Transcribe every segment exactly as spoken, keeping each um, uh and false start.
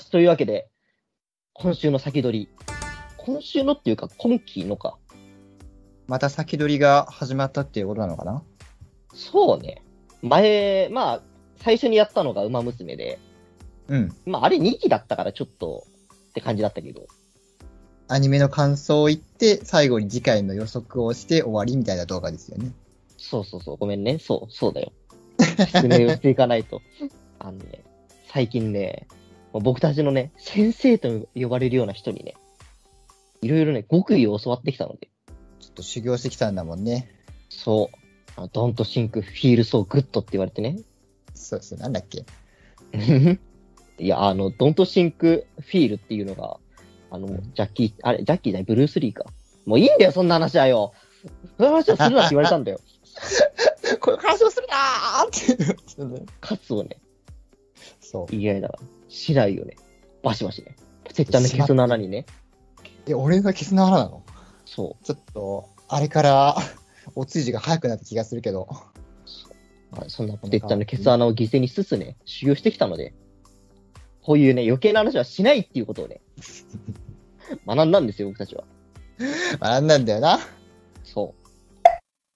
し。というわけで、今週の先取り。今週のっていうか、今期のか。 また先取りが始まったっていうことなのかな。 そうね。前、まあ、最初にやったのがウマ娘で、 うん。 まあ、あれにきだったからちょっとって感じだったけど。 アニメの感想を言って、最後に次回の予測をして終わりみたいな動画ですよね。 そうそうそう、ごめんね。そう、そうだよ。説明をしていかないと。あのね、最近ね、僕たちのね、先生と呼ばれるような人にね、いろいろね、極意を教わってきたので。 ちょっと修行してきたんだもんね。 そう。あの Don't think, feel so good って言われてね。 そうそう、なんだっけ。 いや、あの、Don't think, feel っていうのが、あの、ジャッキー、あれ、ジャッキーじゃない、ブルース・リーか。もういいんだよ、そんな話はよ。その話をするなって言われたんだよ。 この話をするなーって。 カツをね、 そう。 言い合いながら、しないよね。バシバシね。せっちゃんのケツの穴にね。 え、俺がケツの穴なの？ そう。 ちょっと、あれから、お通じが早くなった気がするけど。 まあ、そんな、せっちゃんのケツ穴を犠牲にしつつね、修行してきたので、こういうね、余計な話はしないっていうことをね、学んだんですよ、僕たちは。 学んだんだよな。 そう。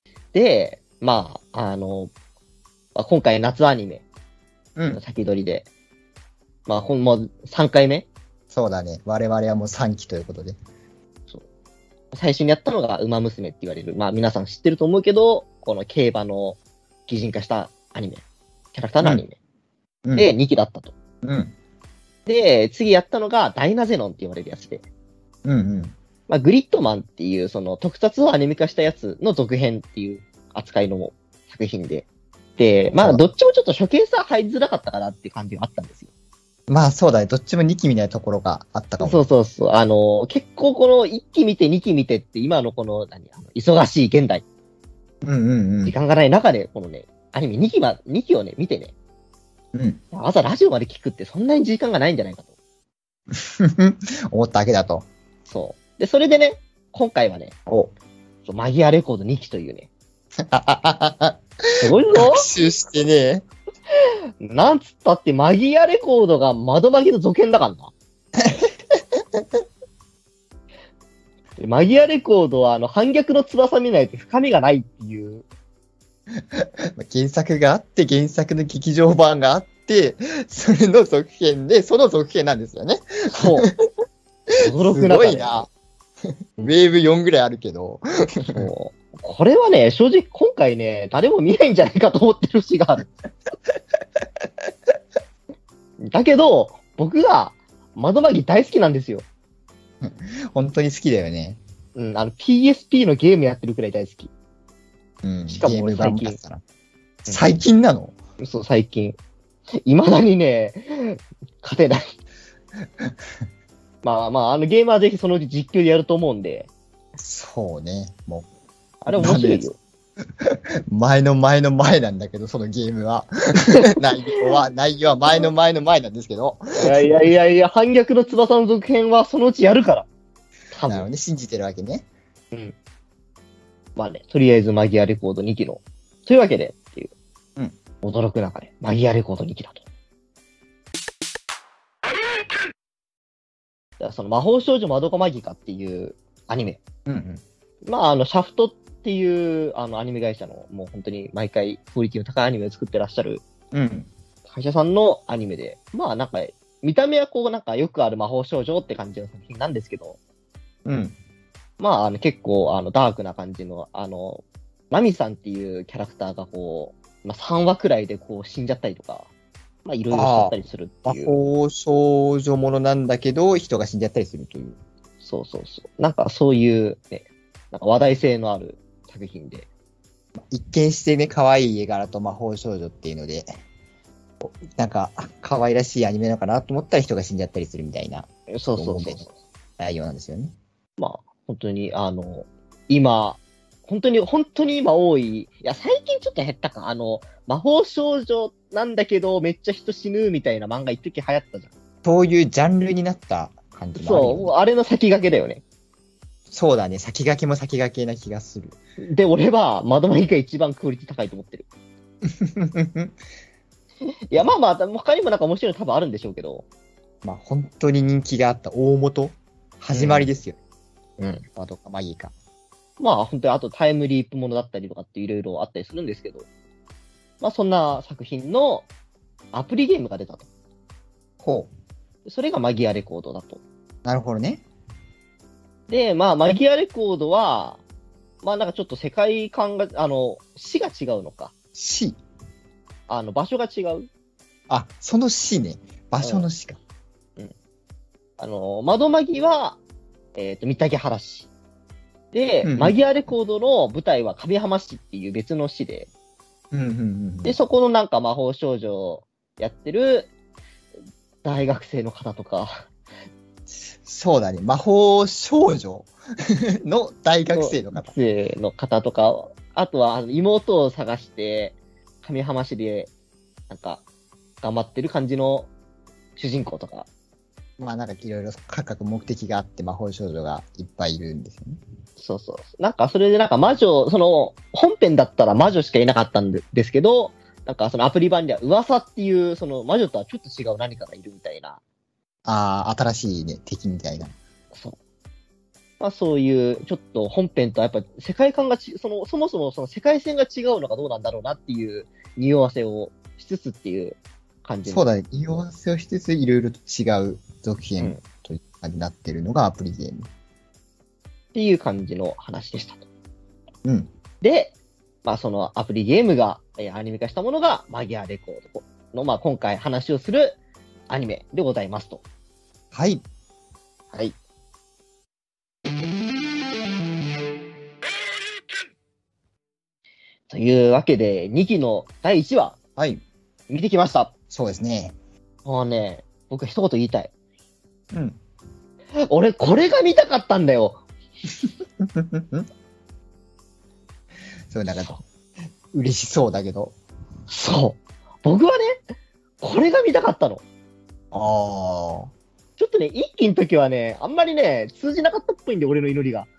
で、まあ、あの、まあ、今回夏アニメのうん。 先取りで、まあ、ほんもうさんかいめそうだね。我々はもうさんきということで。 最初にやったのがウマ娘って言われる。まあ皆さん知ってると思うけど、この競馬の擬人化したアニメ。キャラクターのアニメ。 うん、 で、にきだったと。 うん。 で、次やったのがダイナゼノンって言われるやつで。 うんうん。 まあグリッドマンっていうその特撮をアニメ化したやつの続編っていう扱いの作品で。で、まあどっちもちょっと初見さ入りづらかったかなっていう感じがあったんですよ。 まあそうだね。どっちもにきみたいなところがあったかも。 そうそうそう。あの、結構このいっき見てにき見てって今のこの何あの忙しい現代。 うんうんうん。 時間がない中で、このね、アニメにきま、にきをね、見てね。 うん。 朝ラジオまで聞くってそんなに時間がないんじゃないかと。 思ったわけだと。 そう。で、それでね、今回はね、 お。 マギアレコードにきというね。すごいぞ。 学習してね。 なんつったってマギアレコードが窓マギの続編だからな。マギアレコードはあの反逆の翼見ないと深みがないっていう。 原作があって、原作の劇場版があって、それの続編で、その続編なんですよね。 そう。驚くな。 すごいな。ウェーブよんぐらいあるけど。 そう。これはね、正直今回ね、誰も見ないんじゃないかと思ってる節がある。だけど、僕が窓マギ大好きなんですよ。 本当に好きだよね。 うん、あの ピーエスピー のゲームやってるくらい大好き。 うん。 しかもゲーム最近。 最近なの？ そう、最近。未だにね、勝てない。まあまあ、あのゲームはぜひそのうち実況でやると思うんで。 そうね。もう。 あれ面白いよ。 前の前の前なんだけど、そのゲームは。内容は、内容は前の前の前なんですけど。 いやいやいやいや、反逆の翼の続編はそのうちやるから。多分。 なるほどね、信じてるわけね。 うん。まあね、とりあえずマギアレコードにきの。というわけで、っていう。 うん。 驚く中で、マギアレコードにきだと。じゃあその魔法少女まどかマギカっていうアニメ。 うんうん。 まあ、あの、シャフトっていう、あの、アニメ会社の、もう本当に毎回クオリティの高いアニメを作ってらっしゃるうん。 会社さんのアニメで、まあなんか、見た目はこうなんかよくある魔法少女って感じの作品なんですけど、 うん。 まあ、あの結構あのダークな感じの、あの、マミさんっていうキャラクターがこう、まあさんわくらいでこう死んじゃったりとか、まあいろいろしちゃったりするって魔いう。 法少女ものなんだけど、人が死んじゃったりするという。 そうそうそう。なんかそういうね、なんか話題性のある作品で。 一見してね、可愛い絵柄と魔法少女っていうので、なんか、可愛らしいアニメなのかなと思ったら人が死んじゃったりするみたいなそうそうそう。 内容なんですよね。 まあ、本当に、あの、今、本当に、本当に今多い、いや、最近ちょっと減ったか、あの、魔法少女なんだけど、めっちゃ人死ぬみたいな漫画一時流行ったじゃん。 そういうジャンルになった感じもあるよね。 そう、あれの先駆けだよね。 そうだね、先駆けも先駆けな気がする。 で、俺は、窓マギが一番クオリティ高いと思ってる。いや、まあまあ、他にもなんか面白いの多分あるんでしょうけど、 まあ本当に人気があった大元、始まりですよ。 うん。 まどかマギか。 まあ本当にあとタイムリープものだったりとかっていろいろあったりするんですけど、まあそんな作品のアプリゲームが出たと。 ほそれがマギアレコードだと。 う。なるほどね。 で、まあマギアレコードは、まあなんかちょっと世界観が、あの、市が違うのか。 市。 あの、場所が違う。 あ、その市ね。場所の市か。 あの、窓マギは、えっ、と、三竹原市。で、 うんうんマギアレコードの舞台は上浜市っていう別の市で、 うんうんうん。 で、そこのなんか魔法少女をやってる大学生の方とか、 そうだね。魔法少女の大学生の方。 学生の方とか、あとはあの妹を探して、上浜市で、なんか、頑張ってる感じの主人公とか、 まあなんかいろいろ各々目的があって魔法少女がいっぱいいるんですよね。 そうそう。なんか、それでなんか魔女、その、本編だったら魔女しかいなかったんでですけど、なんかそのアプリ版では噂っていう、その魔女とはちょっと違う何かがいるみたいな。 ああ、新しいね、敵みたいな。 そう。まあそういう、ちょっと本編とはやっぱ世界観がち、その、そもそもその世界線が違うのがどうなんだろうなっていう匂わせをしつつっていう感じの。 そうだね。匂わせをしつついろいろと違う続うん編という感じになってるのがアプリゲーム。 っていう感じの話でしたと。 うん。 で、まあそのアプリゲームが、えーアニメ化したものがマギアレコードの、まあ今回話をするアニメでございますと。 はい。 はい。というわけで、にきのだいいちわ、 はい。 見てきました。 そうですね。 もうね、僕一言言いたい。 うん。 俺、これが見たかったんだよ。 そう、なんか、嬉しそうだけど。 そう。僕はね、これが見たかったの。 ああ。 ちょっとね、一期の時はね、あんまりね、通じなかったっぽいんで、俺の祈りが。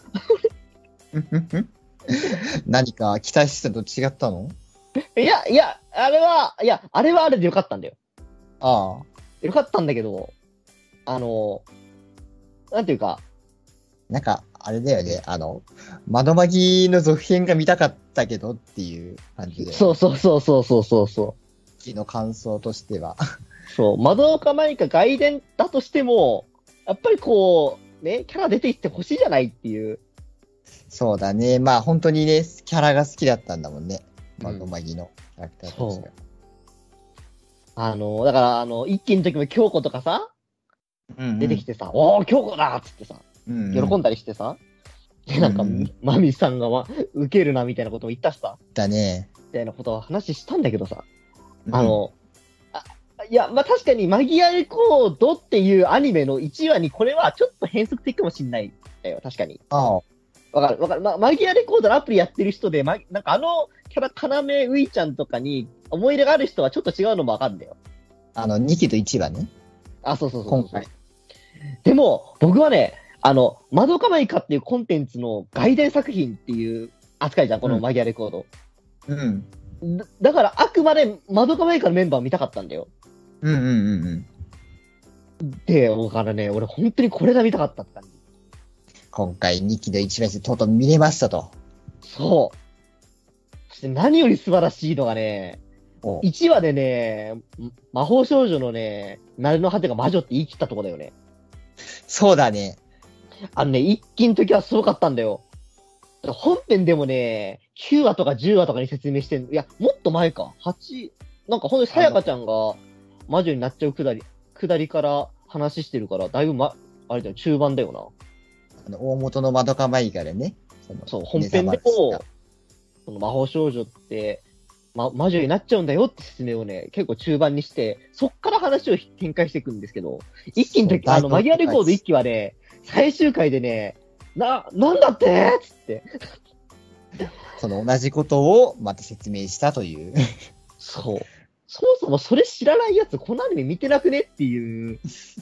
何か期待してたと違ったの？ いや、いや、あれは、いや、あれはあれでよかったんだよ。 ああ。 よかったんだけど、あの、なんていうか、 なんか、あれだよね。あの、窓マギの続編が見たかったけどっていう感じで。 そうそうそうそうそうそうそう。 昨の感想としては。 そう、窓岡マイカ外伝だとしても、やっぱりこう、ね、キャラ出ていってほしいじゃないっていう。 そうだね。まあ本当にね、キャラが好きだったんだもんね。 うん窓マギのキャラクターとしては。 あの、だから、あの、一期の時も京子とかさ、 うんうん出てきてさ、おー、京子だっつってさ、 うんうん喜んだりしてさ、で、なんか、 うんうんマミさんが、ま、受けるなみたいなことも言ったしさ、 だね。 みたいなことを話したんだけどさ、 うんあの、あいや、まあ、確かにマギアレコードっていうアニメのいちわにこれはちょっと変則的かもしんないんだよ、確かに。 ああ。 わかるわかる。ま、マギアレコードのアプリやってる人で、ま、なんかあのキャラ、カナメウイちゃんとかに思い入れがある人はちょっと違うのもわかるんだよ。 あの、にきといちわね。 あ、そうそうそうそう。 今回。 でも、僕はね、あの、マドカマイカっていうコンテンツの外伝作品っていう扱いじゃん、このマギアレコード。 うん。 だだから、あくまでマドカマイカのメンバーを見たかったんだよ。 うんうんうんうん。 で、だからね、俺本当にこれが見たかったって感じ。 今回にきのいちわでとうとう見れましたと。 そう。そして何より素晴らしいのがね、 おいちわでね、魔法少女のね、なれの果てが魔女って言い切ったとこだよね。 そうだね。 あのね、一期の時はすごかったんだよ。本編でもね、きゅうわとかじゅうわとかに説明してん、いや、もっと前か。はち、なんかほんとにさやかちゃんが魔女になっちゃうくだり、くだりから話してるから、だいぶま、あれだよ、中盤だよな。 あの大元のマドカマイカでね。そのそう、本編でネタバレしもた、 その魔法少女って、ま、魔女になっちゃうんだよって説明をね、結構中盤にして、そっから話を展開していくんですけど、一期の時、 そうあの、マギアレコード一期はね、最終回でね、な、なんだってつって。 その同じことをまた説明したという。 そう。そもそもそれ知らないやつ、このアニメ見てなくねっていう。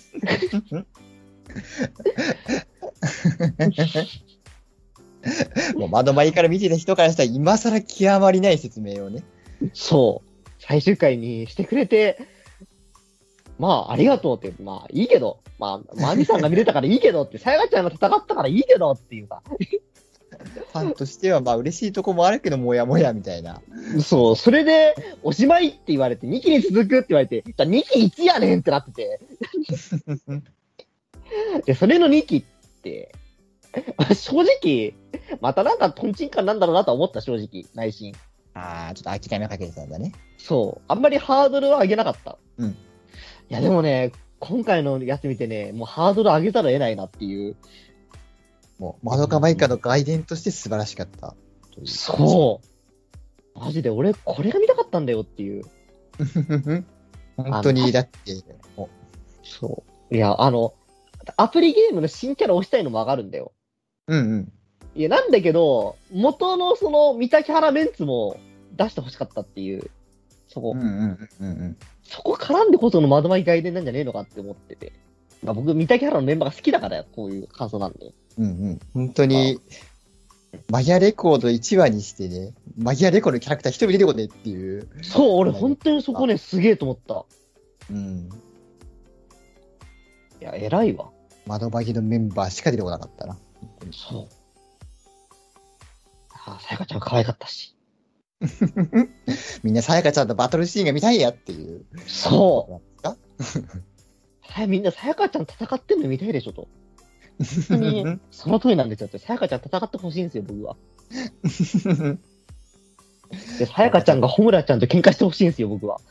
もう窓前から見てた人からしたら今更極まりない説明をね。 そう。最終回にしてくれて、 まあ、ありがとうって、まあ、いいけど、まあ、マミさんが見れたからいいけどって、さやかちゃんが戦ったからいいけどっていうか。 ファンとしては、まあ嬉しいとこもあるけど、もやもやみたいな。 そう、それで、おしまいって言われて、にきに続くって言われて、じゃあにきいつやねんってなってて。で、それのにきって、正直、またなんかトンチンカンなんだろうなとは思った、正直、内心。 ああ、ちょっと諦めかけてたんだね。 そう。あんまりハードルは上げなかった。 うん。 いや、でもね、今回のやつ見てね、もうハードル上げざるを得ないなっていう。 もう、まどかマイカの外伝として素晴らしかった。 そう。マジで俺、これが見たかったんだよっていう。 本当に、だって、 そう。いや、あの、アプリゲームの新キャラ押したいのもわかるんだよ。 うんうん。 いや、なんだけど、元のその、三崎原メンツも出してほしかったっていう。そこ。 うんうんうんうん。 そこ絡んでこその窓巻き外伝なんじゃねえのかって思ってて。まあ、僕、三崎原のメンバーが好きだからこういう感想なんで。 うんうん。本当に、マギアレコードいちわにしてね、マギアレコードのキャラクター一人出てこねっていう。 そう、俺本当にそこね、すげえと思った。 うん。 いや、偉いわ。 窓マギのメンバーしか出てこなかったな。 そう。ああ、さやかちゃん可愛かったし。 みんなさやかちゃんとバトルシーンが見たいやっていう。 そう。はい、みんなさやかちゃん戦ってんの見たいでしょと。本当に、その通りなんですよって。さやかちゃん戦ってほしいんですよ、僕は。で、さやかちゃんがホムラちゃんと喧嘩してほしいんですよ、僕は。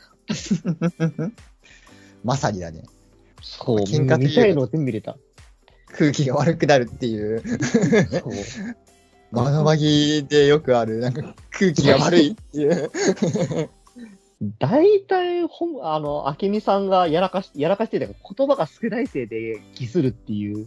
まさにだね。 そう、喧嘩見たいのを全部見れた。 空気が悪くなるっていう。そう。窓マギでよくある、なんか空気が悪いっていう。 大体、ほん、あの、明美さんがやらかし、やらかしてたから言葉が少ないせいで気するっていう。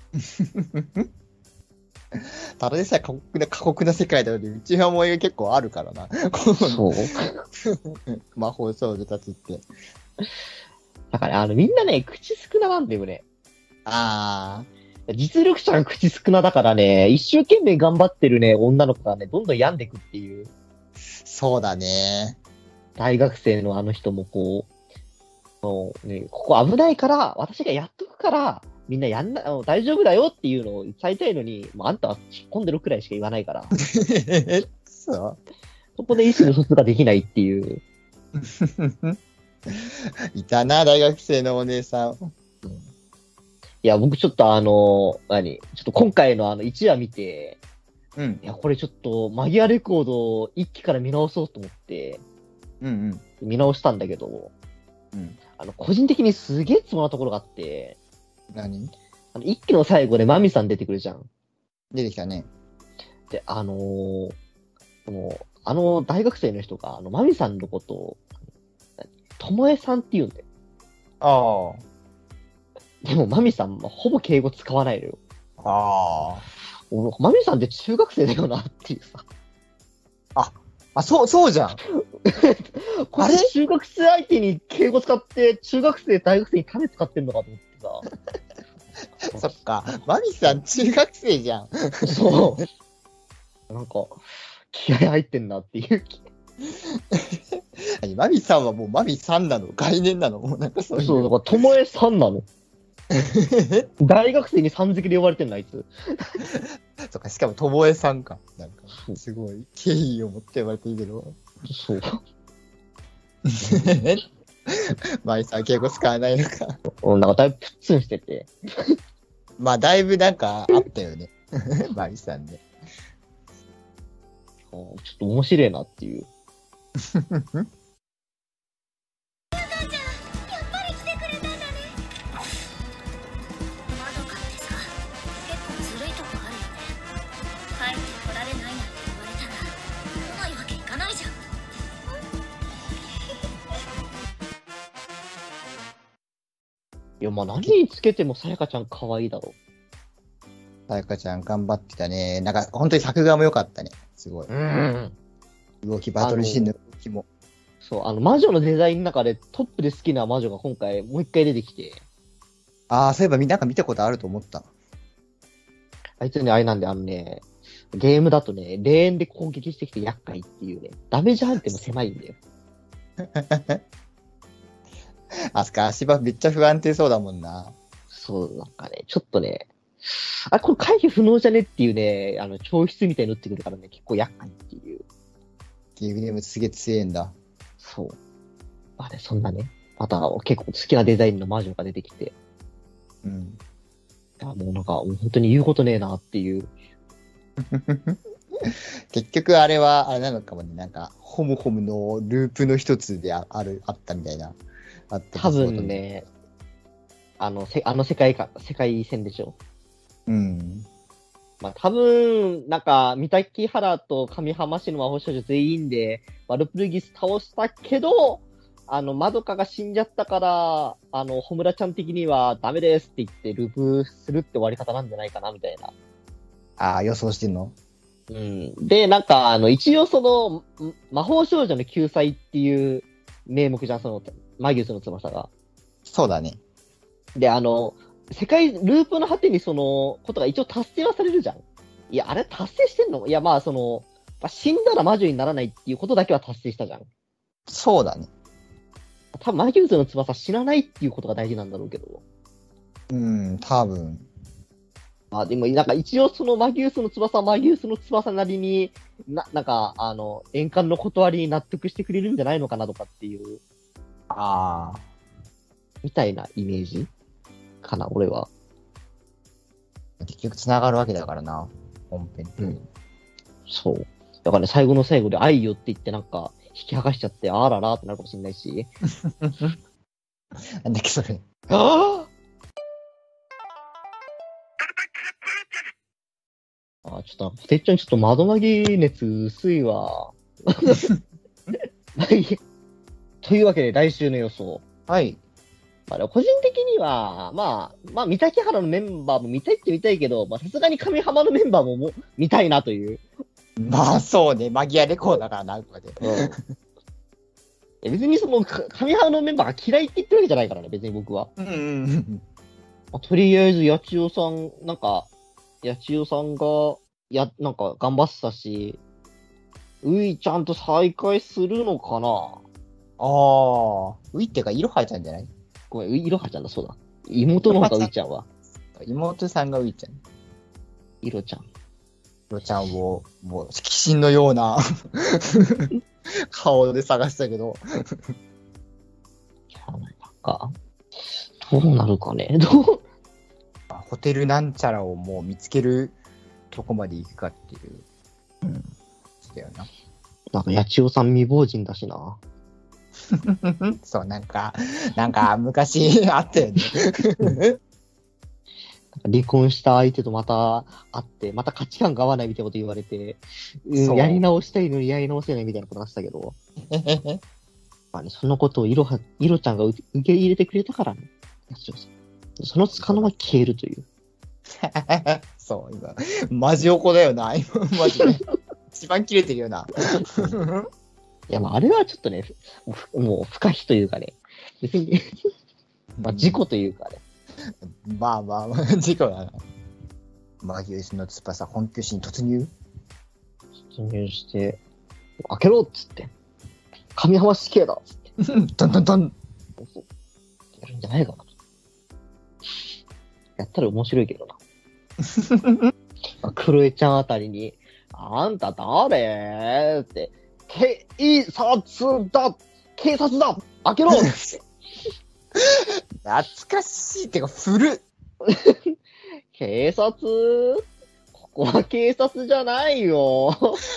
ただでさえ過酷な、過酷な世界なのに、うちはもう結構あるからな。 そう。 魔法少女たちって。 だから、あの、みんなね、口少ななんだよね。 ああ。実力者が口少なだからね、一生懸命頑張ってるね、女の子がね、どんどん病んでくっていう。 そうだね。 大学生のあの人もこう、もうね、ここ危ないから、私がやっとくから、みんなやんな、大丈夫だよっていうのを伝えたいのに、もうあんたは突っ込んでるくらいしか言わないから。 そう。 そこで意思の疎通ができないっていう。 いたな、大学生のお姉さん。 いや、僕ちょっとあの、何ちょっと今回のあのいちわ見て、 うん。 いや、これちょっとマギアレコードを一期から見直そうと思って、 うんうん。 見直したんだけど、 うん。 あの、個人的にすげえつまらなところがあって、 何あの、一期の最後でマミさん出てくるじゃん。 出てきたね。 で、あのー、その、あの大学生の人が、あの、マミさんのことを、ともえさんって言うんだよ。 ああ。でも、マミさん、ほぼ敬語使わないのよ。 あ。ああ。 俺、マミさんって中学生だよなっていうさ。 あ、あ、そう、そうじゃん。 これ中学生相手に敬語使って、中学生、大学生に種使ってんのかと思ってさ。そっか。マミさん中学生じゃん。 そう。なんか、気合入ってんなっていう。 マミさんはもうマミさんなの概念なのもうなんかそういう。 そう、だから、ともえさんなの。大学生にさん付けで呼ばれてんの、あいつ。 そっか、しかもともえさんか。なんか、すごい敬意を持って呼ばれているけど。 そう。 マミさん敬語使わないのか。 うん、なんかだいぶプッツンしてて。 まあ、だいぶなんかあったよね。マミさんで。 ちょっと面白いなっていう。いや、まあ何につけてもさやかちゃん可愛いだろ。 さやかちゃん頑張ってたね。なんか本当に作画も良かったね。すごい。 うん。 動き、バトルシーンの動きも。 そう、あの、魔女のデザインの中でトップで好きな魔女が今回もう一回出てきて。 ああ、そういえばみんなが見たことあると思った。 あいつね、あれなんで、あのね、ゲームだとね、レーンで攻撃してきて厄介っていうね、ダメージ判定も狭いんだよ。 あすか、足場めっちゃ不安定そうだもんな。 そう、なんかね、ちょっとね、あ、これ回避不能じゃねっていうね、あの、調筆みたいに打ってくるからね、結構厄介っていう。 ゲームでもすげえ強えんだ。 そう。まあね、そんなね、また結構好きなデザインの魔女が出てきて、 うん。 いやもうなんか、もう本当に言うことねえなっていう。 結局あれは、あれなのかもね、なんか、ホムホムのループの一つであある、あったみたいな。あった多分ね、あの、せあの世界か、世界線でしょ。 うん。 まあ多分、なんか、三滝原と上浜市の魔法少女全員で、ワルプルギス倒したけど、あの、まどかが死んじゃったから、あの、ホムラちゃん的にはダメですって言ってループするって終わり方なんじゃないかな、みたいな。 ああ、予想してんの？ うん。で、なんか、あの、一応その、ん魔法少女の救済っていう名目じゃん、その、マギウスの翼が。 そうだね。 で、あの、世界、ループの果てにその、ことが一応達成はされるじゃん。いや、あれ達成してんの？いや、まあ、その、まあ、死んだら魔女にならないっていうことだけは達成したじゃん。 そうだね。 多分、マギウスの翼死なないっていうことが大事なんだろうけど。 うん、多分。 まあ、でも、なんか一応そのマギウスの翼はマギウスの翼なりに、な、なんか、あの、円環の断りに納得してくれるんじゃないのかなとかっていう、 ああ。 みたいなイメージかな、俺は。 結局繋がるわけだからな、本編って。 うん。そう。だからね、最後の最後で愛よって言ってなんか、引き剥がしちゃって、あららってなるかもしれないし。 なんだっけ、それ。 あああ、ちょっと、てっちゃんちょっと窓マギ熱薄いわ。まあいいやというわけで来週の予想。 はい。 まあ、個人的には、まあ、まあ、三滝原のメンバーも見たいって見たいけど、まあ、さすがに上浜のメンバーもも見たいなという。 まあ、そうね。マギアレコーだからな、とかで。 うん。え別にその、か上浜のメンバーが嫌いって言ってるわけじゃないからね、別に僕は。 うんうんうん。 まあ、とりあえず、八千代さん、なんか、八千代さんが、や、なんか、頑張ってたし、ういちゃんと再会するのかな。 ああ。ウイってか、色生えたんじゃない？ ごめん、ういろはちゃんだ、そうだ。妹の方がういちゃんは。 妹さんがウイちゃん。 いろちゃん。 ウイちゃんを、もう、鬼神のような顔で探したけど。 いや、なんか、どうなるかね。どうホテルなんちゃらをもう見つけるとこまで行くかっていう。うん。だよな。 なんか、八千代さん未亡人だしな。 そう、なんか、なんか、昔あったよね。 離婚した相手とまた会って、また価値観が合わないみたいなこと言われて、うん、やり直したいのにやり直せないみたいなことなってたけど、まあね、そのことをいろは、いろちゃんが受け入れてくれたからね。そのつかの間消えるという。 そう、今、マジ怒だよな、今、マジで。一番切れてるよな。 いや、まあ、あれはちょっとね、もう不可避というかね、別に、まあ、事故というかね。 まあまあまあ、事故だな。マギウスの翼、本拠地に突入突入して、開けろっつって、神浜死刑だっつって。 ドンドンドンやるんじゃないかなと。やったら面白いけどな。まあ、クロエちゃんあたりに、あんた誰って、警察だ警察だ開けろって。 懐かしいってか、古っ警察ここは警察じゃないよ。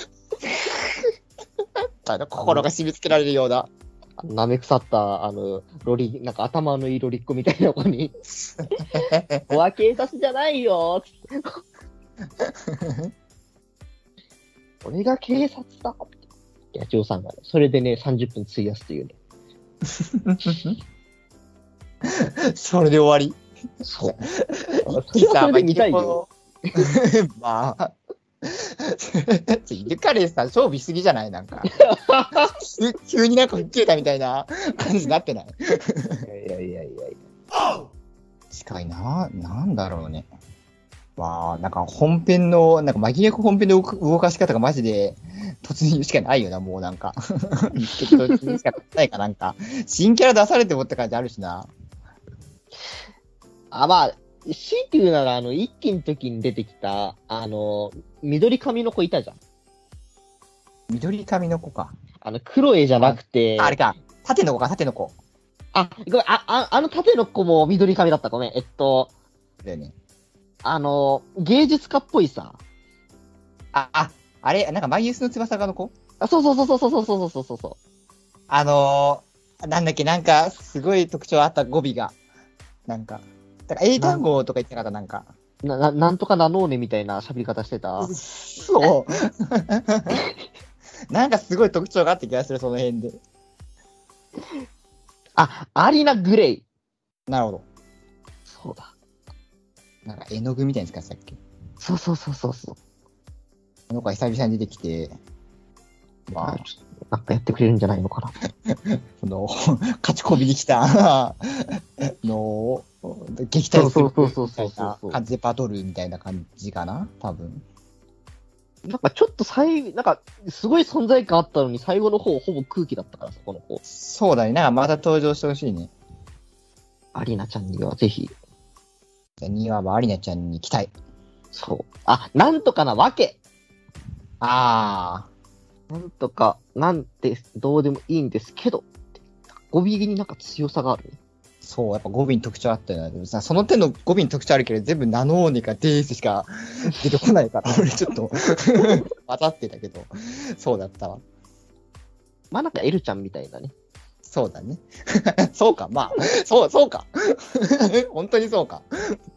あの心が締め付けられるような。 舐め腐った、あの、ロリ、なんか頭のいいロリッコみたいな子に、ここは警察じゃないよつって。俺が警察だって。八千代さんがね、それでね、さんじゅっぷん費やすというね。 それで終わり。 そう。 それはそれで見たいよ。 まあ。イルカレーさん、勝負しすぎじゃないなんか。急になんか吹っ切れたみたいな感じになってない？ いやいやいやいや。 近いな。なんだろうね。まあ、なんか本編の、なんか紛れ本編の動かし方がマジで、 突入しかないよな、もうなんか。結局突入しかないかなんか。新キャラ出されてもって感じあるしな。 あ、まあ、強いて言うなら、あの、一期の時に出てきた、あの、緑髪の子いたじゃん。 緑髪の子か。 あの、クロエじゃなくて、 あ、あれか。縦の子か、縦の子。 あ、ごめん、あ、ああの縦の子も緑髪だった。ごめん。えっと、 だよね。 あの、芸術家っぽいさ。 あ、あ、あれ、なんかマイユースの翼がの子あ、そうそうそうそうそうそうそうそうそう。 あのー、なんだっけ、なんか、すごい特徴あった語尾が。なんか、だから英単語とか言ってなかった、なんか。 な、な、なんとかなのーねみたいな喋り方してた。 そう。なんかすごい特徴があった気がする、その辺で。 あ、アリナ・グレイ。 なるほど。 そうだ。 なんか絵の具みたいに使ってたっけ。 そうそうそうそうそう。 この子が久々に出てきて、まあ、 ちょっとなんかやってくれるんじゃないのかな。 その、勝ち込みに来たのを撃退するみたいな感じでバトルみたいな感じかな多分。 なんかちょっと最、なんかすごい存在感あったのに最後の方ほぼ空気だったからさ、この子。 そうだね。なんかまた登場してほしいね。 アリナちゃんにはぜひ。 じゃあにわはアリナちゃんに期待。 そう。あ、なんとかなわけ。 あなんとか、なんて、どうでもいいんですけど、語尾になんか強さがある、ね。 そう、やっぱ語尾に特徴あったよな。でもさ、その手の語尾に特徴あるけど、全部ナノーネかデースしか出てこないから、俺ちょっと混ざってたけど、そうだったわ。 まあなんかエルちゃんみたいなね。 そうだね。そうか、まあ、そう、そうか。本当にそうか。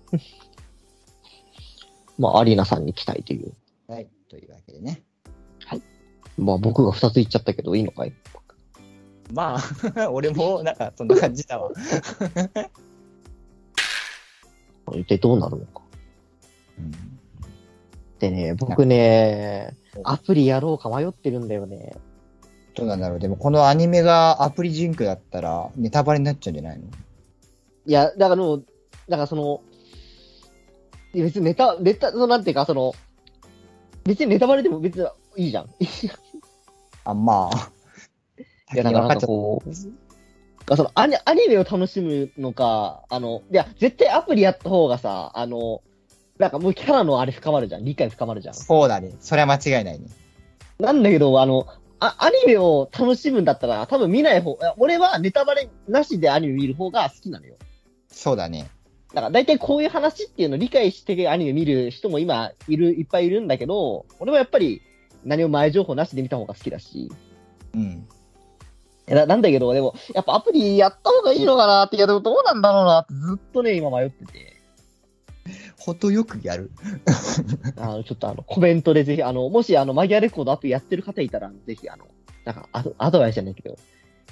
まあ、アリーナさんに期待という。 はい、というわけでね。 はい。まあ僕が二つ言っちゃったけど、いいのかい？ まあ、俺もなんかそんな感じだわ。 一体どうなるのか。 うん、 でね、僕ね、アプリやろうか迷ってるんだよね。 どうなんだろう。でもこのアニメがアプリジンクだったらネタバレになっちゃうんじゃないの？ いや、だからの、だからその、別にネタ、ネタ、そのなんていうか、その、別にネタバレでも別にいいじゃん。 あ、まあ。 いや、だからなんかこう、そのアニアニメを楽しむのか、あの、いや、絶対アプリやった方がさ、あの、なんかもうキャラのあれ深まるじゃん。理解深まるじゃん。 そうだね。それは間違いないね。 なんだけど、あの、あアニメを楽しむんだったら、多分見ない方、俺はネタバレなしでアニメ見る方が好きなのよ。 そうだね。 だから大体こういう話っていうのを理解してアニメ見る人も今いる、いっぱいいるんだけど、俺はやっぱり何も前情報なしで見た方が好きだし。 うん。 な, なんだけど、でも、やっぱアプリやった方がいいのかなって、いや、でもどうなんだろうなってずっとね、今迷ってて。 ほんとよくやる。 あの、ちょっとあの、コメントでぜひ、あの、もしあの、マギアレコードアプリやってる方いたら、ぜひあの、なんかアド、アドバイスじゃないけど、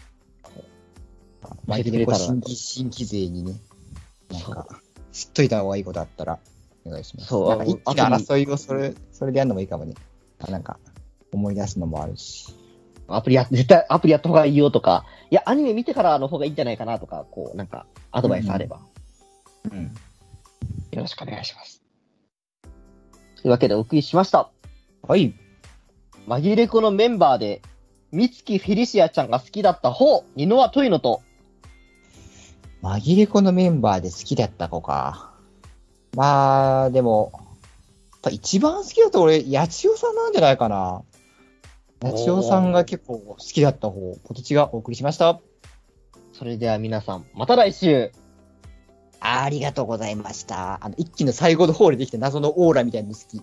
マギレコ新規、新規勢にね、なんか、知っといた方がいいことあったら、お願いします。そう。なんか一気の争いをそれ、それでやるのもいいかもね。なんか、思い出すのもあるし。 アプリや、絶対アプリやった方がいいよとか、いや、アニメ見てからの方がいいんじゃないかなとか、こう、なんか、アドバイスあれば。 うん。うん、 よろしくお願いします。というわけでお送りしました。 はい。 マギレコのメンバーで、美月フェリシアちゃんが好きだった方、ニノワトイノと、 マギレコのメンバーで好きだった子か。まあ、でも、一番好きだと俺、八千代さんなんじゃないかな。八千代さんが結構好きだった方、ポテチがお送りしました。 それでは皆さん、また来週。 ありがとうございました。あの、一気の最後の方でできた謎のオーラみたいなの好き。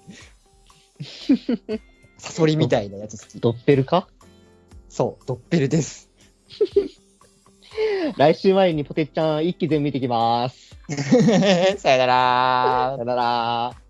サソリみたいなやつ好き。 ドッペルか？ そう、ドッペルです。 来週前にポテッちゃん一気全部見てきます。 さよなら。 さよなら。